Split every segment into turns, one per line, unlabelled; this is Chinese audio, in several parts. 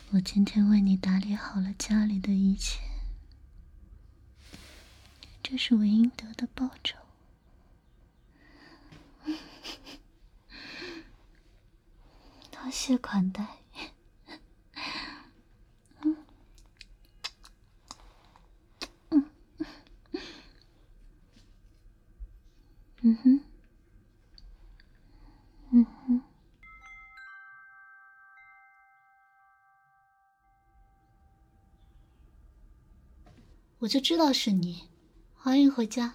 我今天为你打理好了家里的一切，这是我应得的报酬。多谢款待。我就知道是你，欢迎回家。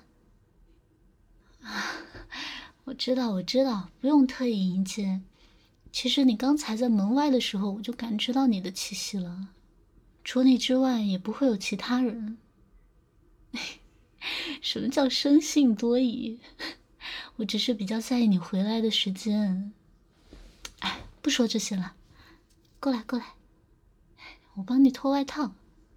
我知道，不用特意迎接。其实你刚才在门外的时候，我就感知到你的气息了。除你之外，也不会有其他人。什么叫生性多疑？我只是比较在意你回来的时间。哎，不说这些了，过来，我帮你脱外套。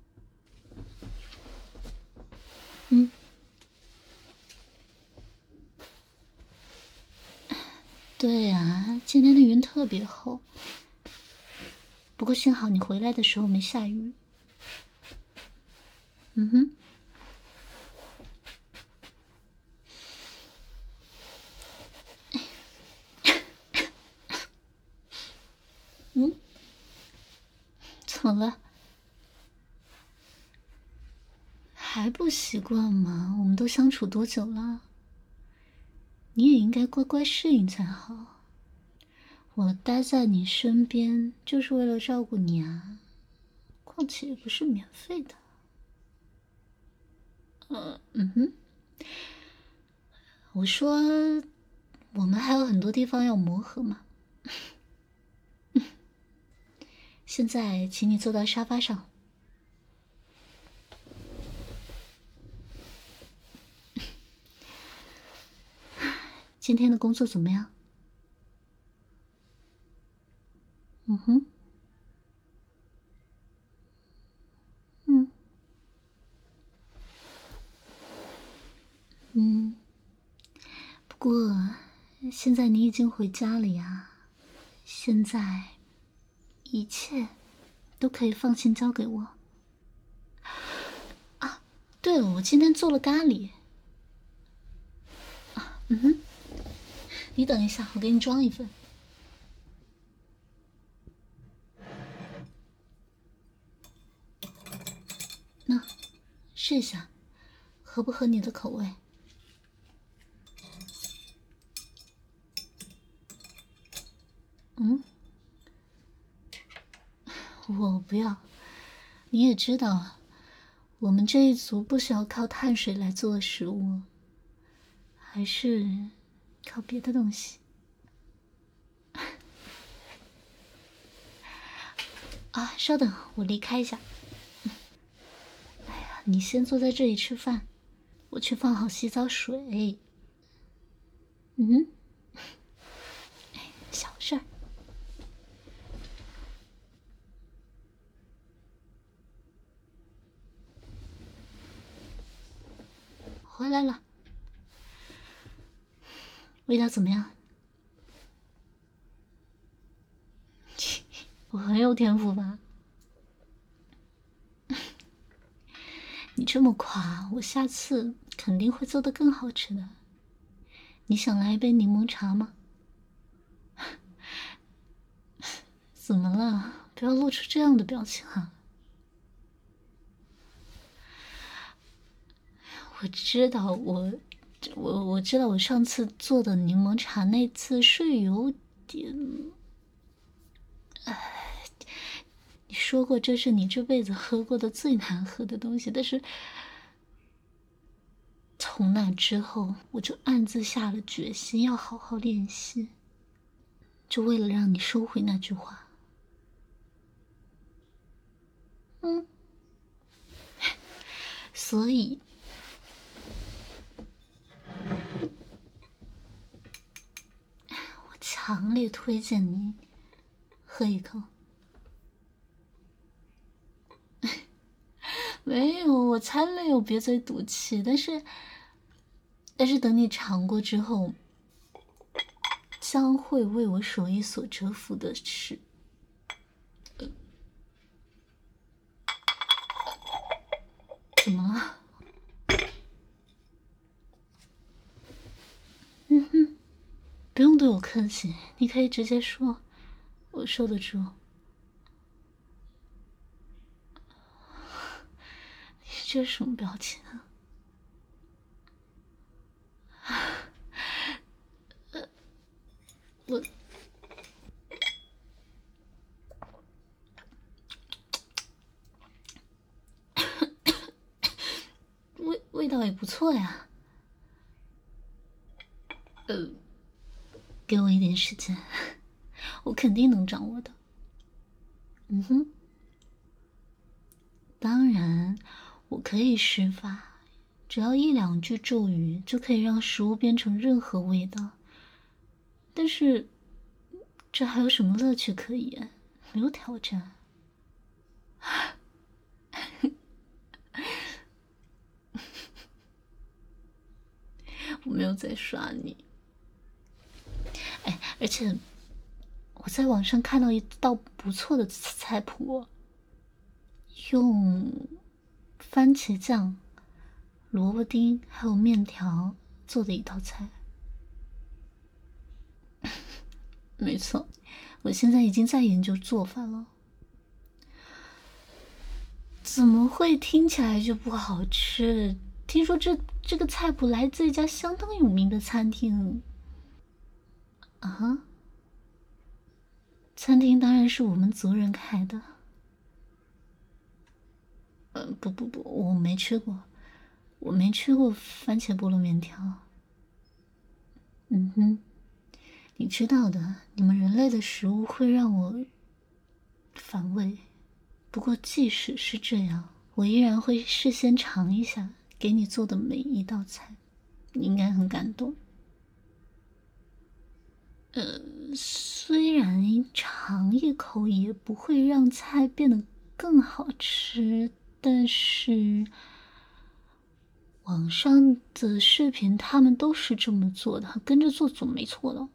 对呀，今天的云特别厚，不过幸好你回来的时候没下雨。怎么了？还不习惯吗？我们都相处多久了？你也应该乖乖适应才好。我待在你身边就是为了照顾你啊，况且也不是免费的。我说，我们还有很多地方要磨合嘛。现在，请你坐到沙发上。今天的工作怎么样？不过，现在你已经回家了呀，现在一切都可以放心交给我。啊，对了，我今天做了咖喱。你等一下，我给你装一份。那，试一下，合不合你的口味？我不要。你也知道，我们这一族不需要靠碳水来做食物，还是靠别的东西。啊，稍等，我离开一下。哎呀，你先坐在这里吃饭，我去放好洗澡水。小事儿。回来了，味道怎么样？我很有天赋吧？你这么夸，我下次肯定会做得更好吃的。你想来一杯柠檬茶吗？怎么了？不要露出这样的表情啊！我知道，我知道，我上次做的柠檬茶那次是有点，你说过这是你这辈子喝过的最难喝的东西，但是从那之后，我就暗自下了决心要好好练习，就为了让你收回那句话。所以，我强烈推荐你喝一口。没有，我才没有瘪嘴赌气。但是等你尝过之后，将会为我所衣所折服的是， 怎么了？不用对我客气，你可以直接说，我受得住。你这是什么表情啊？我味道也不错呀。给我一点时间，我肯定能掌握的。当然，我可以施法，只要1、2句咒语就可以让食物变成任何味道。但是，这还有什么乐趣可言？没有挑战。我没有在耍你。哎，而且我在网上看到一道不错的菜谱，用番茄酱、萝卜丁还有面条做的一道菜。没错，我现在已经在研究做法了。怎么会听起来就不好吃？听说这个菜谱来自一家相当有名的餐厅。啊？餐厅当然是我们族人开的。不，我没吃过，我没吃过番茄菠萝面条。你知道的，你们人类的食物会让我反胃。不过即使是这样，我依然会事先尝一下给你做的每一道菜，你应该很感动。虽然尝一口也不会让菜变得更好吃，但是网上的视频他们都是这么做的，跟着做总没错了。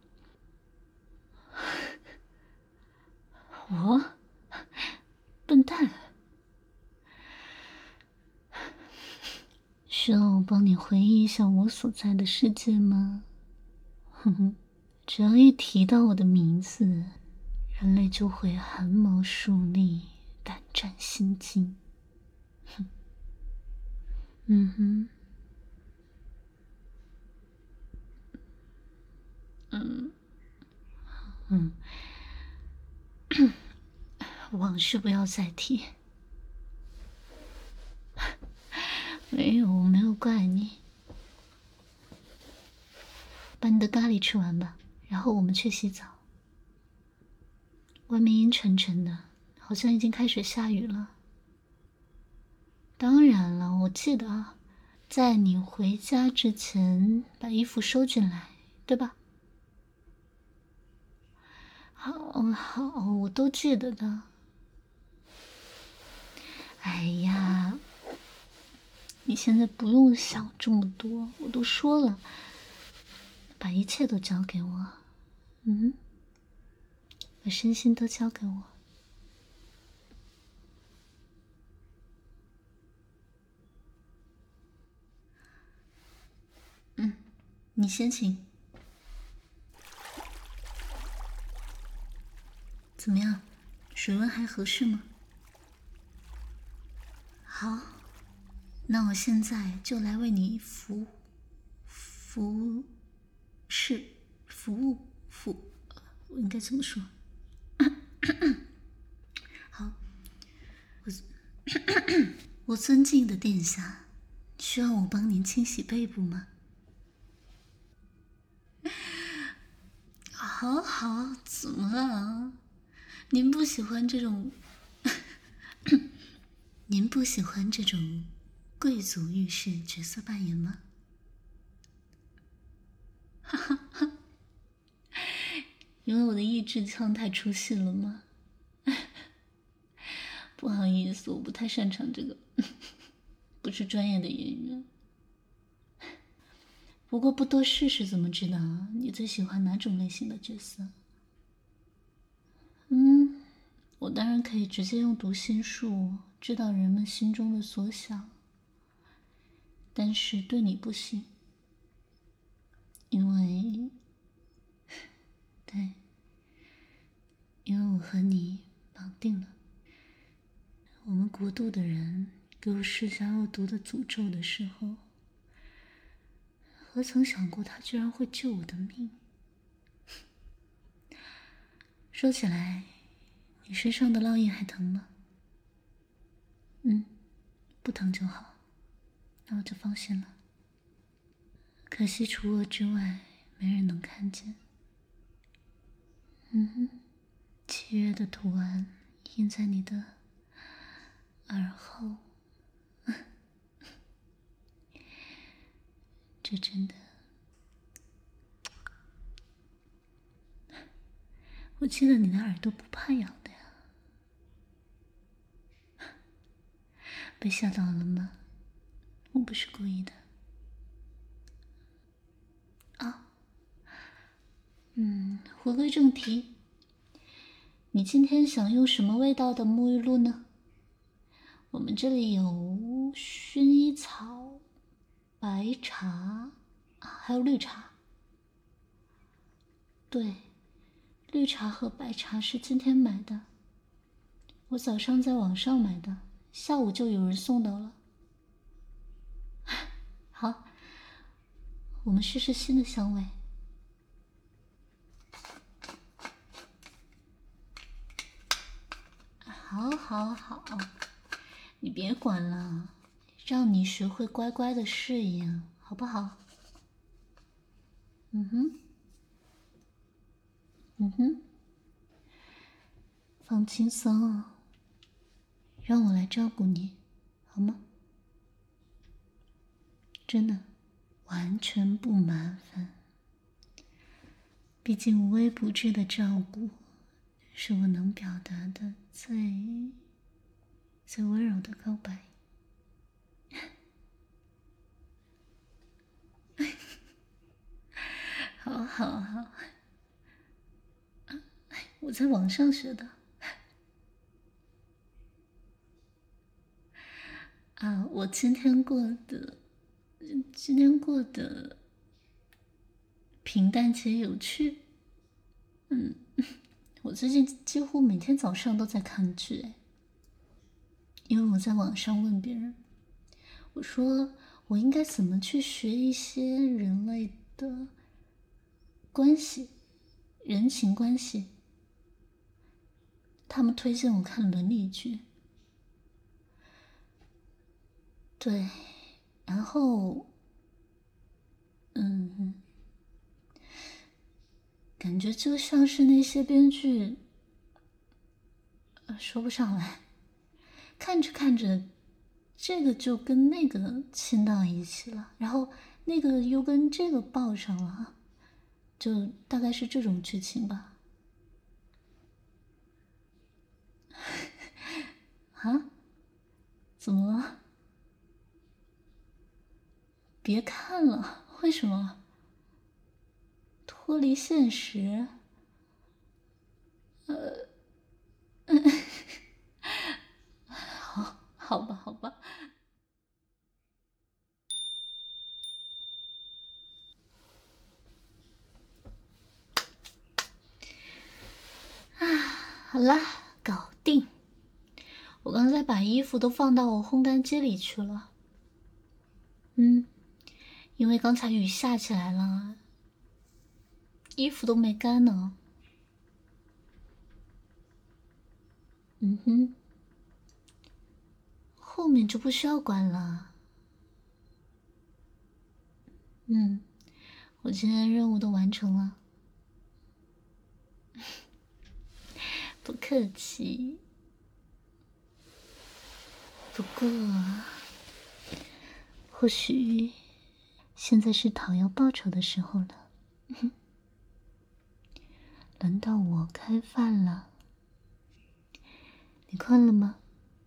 我笨蛋，需要我帮你回忆一下我所在的世界吗？只要一提到我的名字，人类就会汗毛竖立，胆战心惊。往事不要再提。没有，我没有怪你。把你的咖喱吃完吧，然后我们去洗澡。外面阴沉沉的，好像已经开始下雨了。当然了，我记得啊，在你回家之前把衣服收进来，对吧？好，我都记得的。哎呀，你现在不用想这么多，我都说了，把一切都交给我。把身心都交给我。你先请。怎么样，水温还合适吗？好，那我现在就来为你服务，我应该怎么说？好，我尊敬的殿下，需要我帮您清洗背部吗？好，怎么了？您不喜欢这种您不喜欢这种贵族浴室角色扮演吗？因为我的意志腔太出戏了吗？不好意思，我不太擅长这个，不是专业的演员。不过不多试试怎么知道你最喜欢哪种类型的角色？我当然可以直接用读心术知道人们心中的所想， 但是对你不行，因为，对，因为我和你绑定了。我们国度的人给我施下恶毒的诅咒的时候，何曾想过他居然会救我的命？说起来，你身上的烙印还疼吗？不疼就好，那我就放心了。可惜除我之外，没人能看见。契约的图案印在你的耳后，这真的，我记得你的耳朵不怕痒的呀。被吓到了吗？我不是故意的。回归正题，你今天想用什么味道的沐浴露呢？我们这里有薰衣草、白茶还有绿茶。对，绿茶和白茶是今天买的，我早上在网上买的，下午就有人送到了。好，我们试试新的香味。好，你别管了，让你学会乖乖的适应，好不好？放轻松，让我来照顾你，好吗？真的，完全不麻烦。毕竟无微不至的照顾，是我能表达的最温柔的告白。好，我在网上学的。我今天过得平淡且有趣。我最近几乎每天早上都在看剧，因为我在网上问别人，我说我应该怎么去学一些人类的关系、人情关系。他们推荐我看伦理剧，对，然后，感觉就像是那些编剧，说不上来，看着看着，这个就跟那个亲到一起了，然后那个又跟这个抱上了，就大概是这种剧情吧。啊？怎么了？别看了，为什么？脱离现实？好吧。好啦，搞定。我刚才把衣服都放到我烘干机里去了。因为刚才雨下起来了，衣服都没干呢。后面就不需要管了。我今天任务都完成了。不客气。不过，或许现在是讨要报酬的时候了。轮到我开饭了。你困了吗？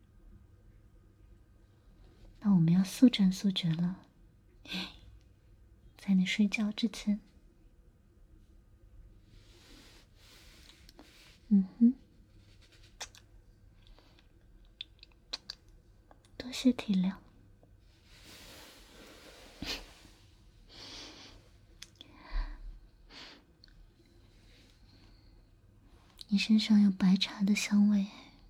那我们要速战速决了。在你睡觉之前。多些体谅。 你身上有白茶的香味。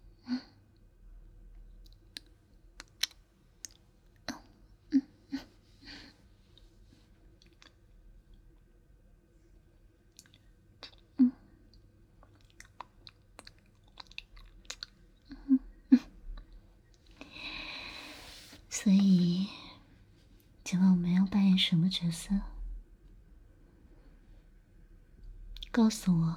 所以今晚我们要扮演什么角色？告诉我，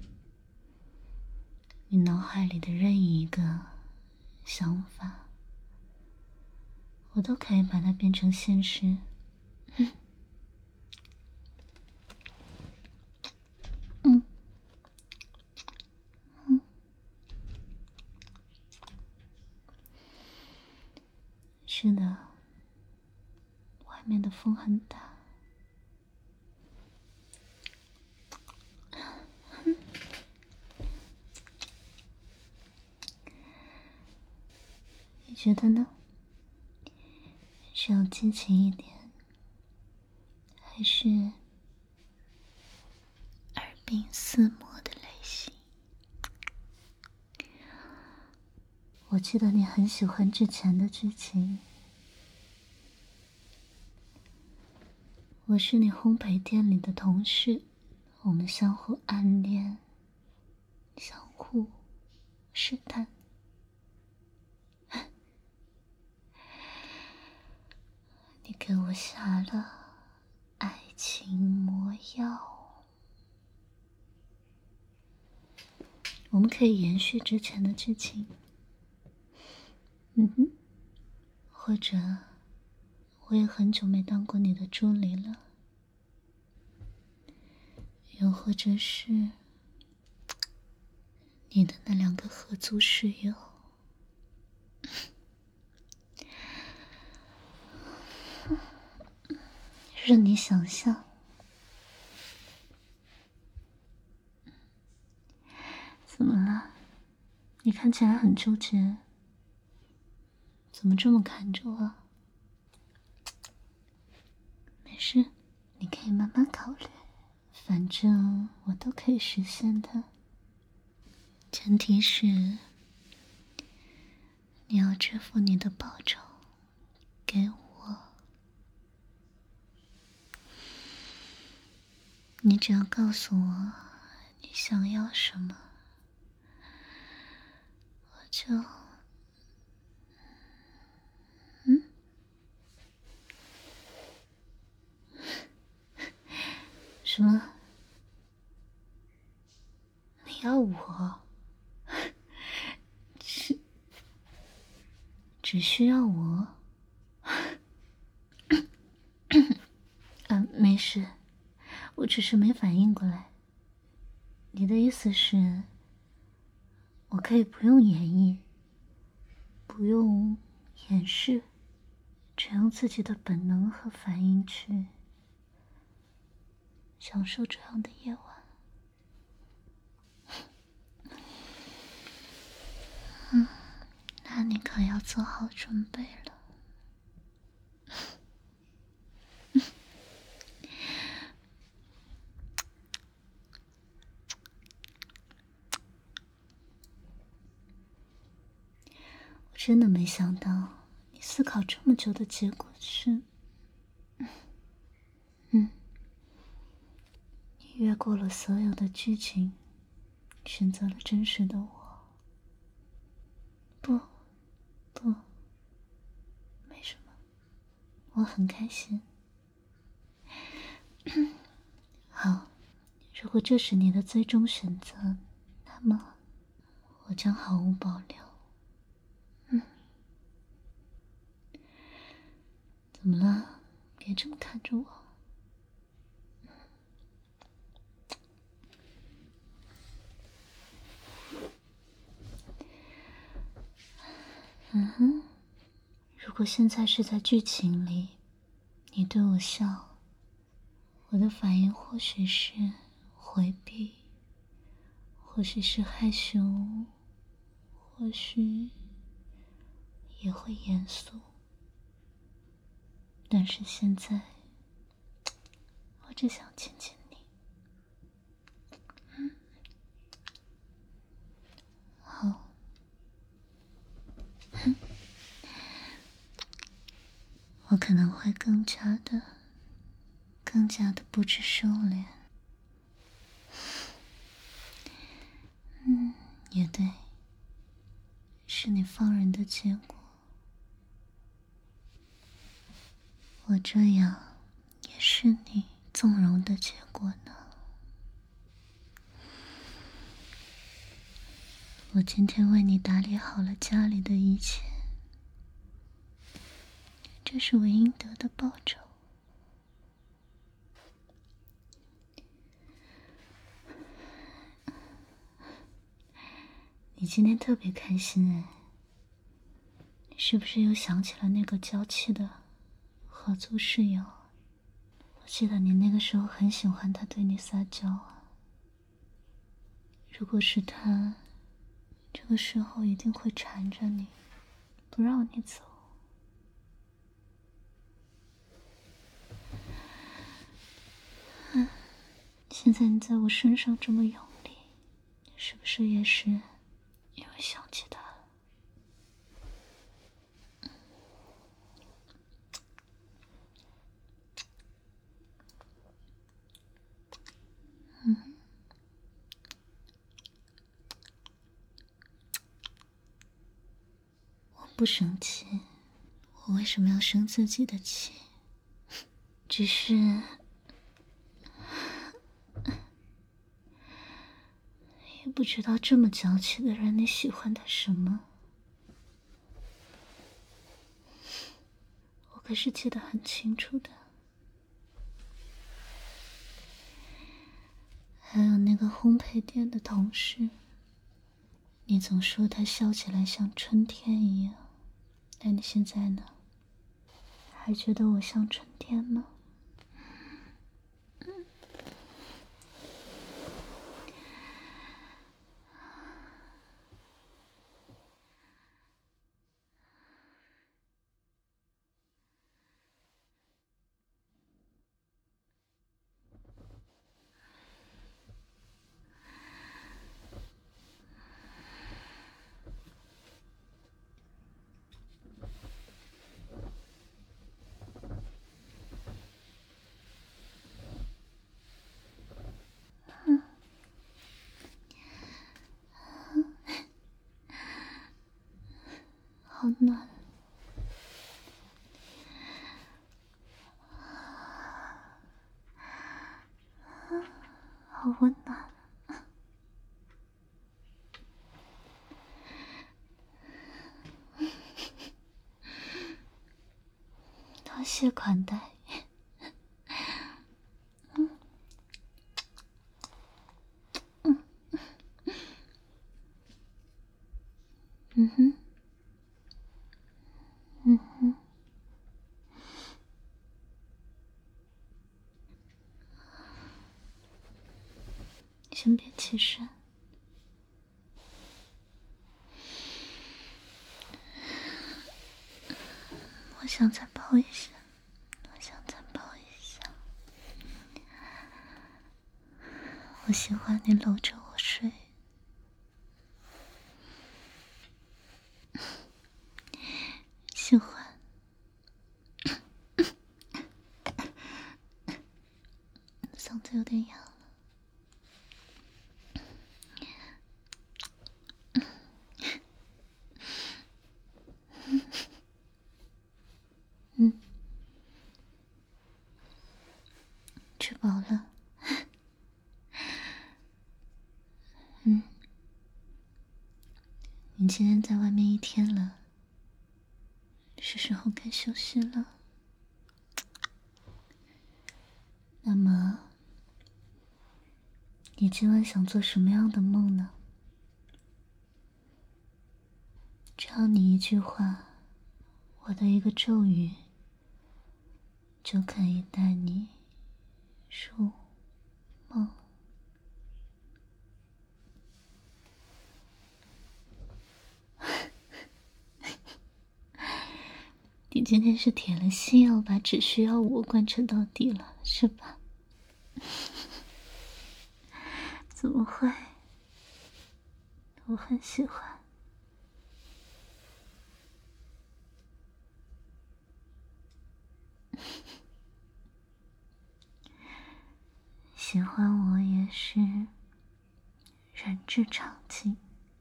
你脑海里的任意一个想法，我都可以把它变成现实。是的，外面的风很大。你觉得呢？是要激情一点，还是耳鬓厮磨的类型？我记得你很喜欢之前的剧情。我是你烘焙店里的同事，我们相互暗恋，相互试探。你给我下了爱情魔药。我们可以延续之前的剧情。或者我也很久没当过你的助理了，又或者是你的那2个合租室友。任你想象。怎么了？你看起来很纠结，怎么这么看着我？没事，你可以慢慢考虑，反正我都可以实现的。前提是你要支付你的报酬给我。你只要告诉我你想要什么，我就……什么？你要我？只需要我？没事，我只是没反应过来。你的意思是，我可以不用演绎，不用掩饰，只用自己的本能和反应去享受这样的夜晚。那你可要做好准备了。我真的没想到，你思考这么久的结果是，你越过了所有的剧情，选择了真实的我。不，没什么，我很开心。好，如果这是你的最终选择，那么我将毫无保留。怎么了？别这么看着我。如果现在是在剧情里，你对我笑，我的反应或许是回避，或许是害羞，或许也会严肃。但是现在，我只想亲亲你。 我可能会更加的不知收敛。也对，是你放任的结果。我这样也是你纵容的结果呢。我今天为你打理好了家里的一切，这是我应得的报酬。你今天特别开心哎，你是不是又想起了那个娇气的合租室友？我记得你那个时候很喜欢他对你撒娇啊。如果是他，这个时候一定会缠着你，不让你走。现在你在我身上这么用力，是不是也是因为想起他了？我不生气，我为什么要生自己的气？只是也不知道这么娇气的人，你喜欢他什么？我可是记得很清楚的。还有那个烘焙店的同事，你总说他笑起来像春天一样，但你现在呢？还觉得我像春天吗？好暖，好温暖。多谢款待。嗯哼，嗯哼。先别起身，我想再抱一下，我想再抱一下。我喜欢你搂着我睡，喜欢。嗓子有点哑了。吃饱了。你今天在外面一天了，是时候该休息了。那么，你今晚想做什么样的梦呢？只要你一句话，我的一个咒语，就可以带你入梦。你今天是铁了心要把只需要我贯彻到底了，是吧？怎么会？我很喜欢。 喜欢我也是人之常情。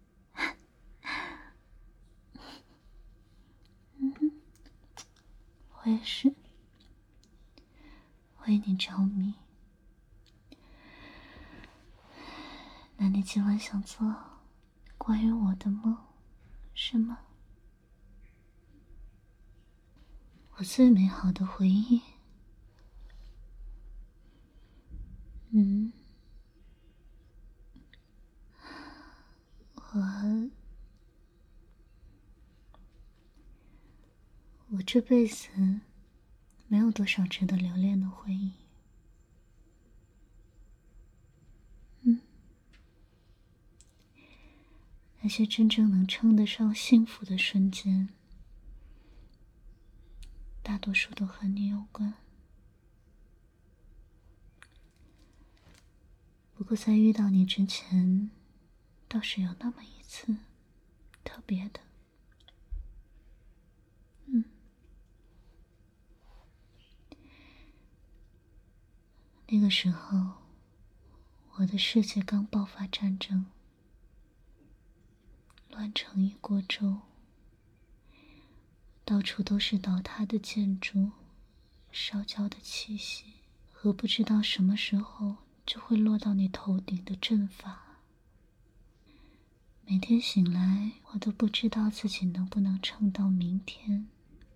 我也是为你着迷。那你今晚想做关于我的梦，是吗？我最美好的回忆。我这辈子没有多少值得留恋的回忆。那些真正能称得上幸福的瞬间，大多数都和你有关。不过在遇到你之前，倒是有那么一次特别的。那个时候，我的世界刚爆发战争，乱成一锅粥，到处都是倒塌的建筑，烧焦的气息，和不知道什么时候就会落到你头顶的阵法。每天醒来，我都不知道自己能不能撑到明天。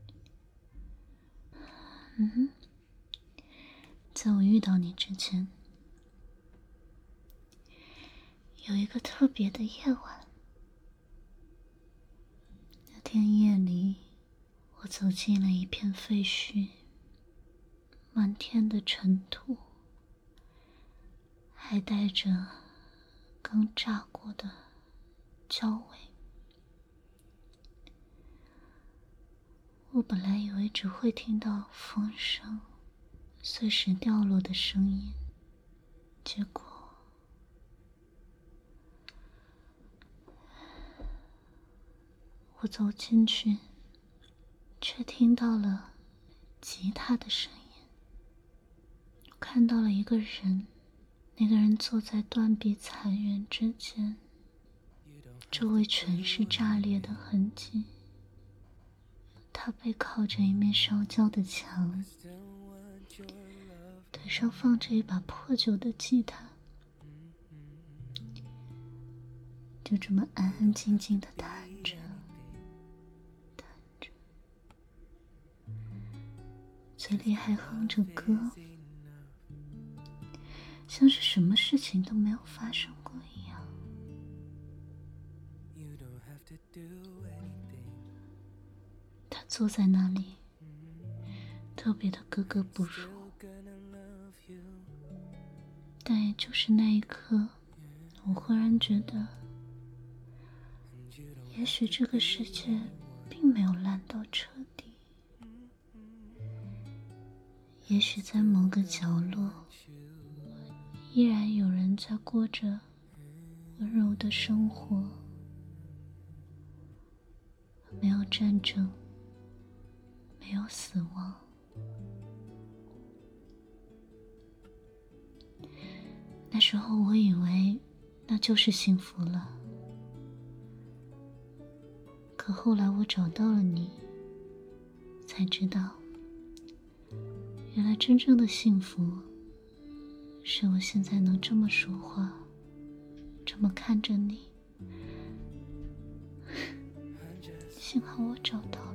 在我遇到你之前，有一个特别的夜晚。那天夜里，我走进了一片废墟，满天的尘土，还带着刚炸过的焦味。我本来以为只会听到风声、碎石掉落的声音，结果我走进去，却听到了吉他的声音。我看到了一个人，那个人坐在断壁残垣之间，周围全是炸裂的痕迹。他背靠着一面烧焦的墙，腿上放着一把破旧的吉他，就这么安安静静地弹着，嘴里还哼着歌，像是什么事情都没有发生过一样。他坐在那里，特别的格格不入，但也就是那一刻，我忽然觉得，也许这个世界并没有烂到彻底，也许在某个角落，依然有人在过着温柔的生活，没有战争，没有死亡。那时候我以为那就是幸福了，可后来我找到了你，才知道，原来真正的幸福是我现在能这么说话，这么看着你。幸好我找到了。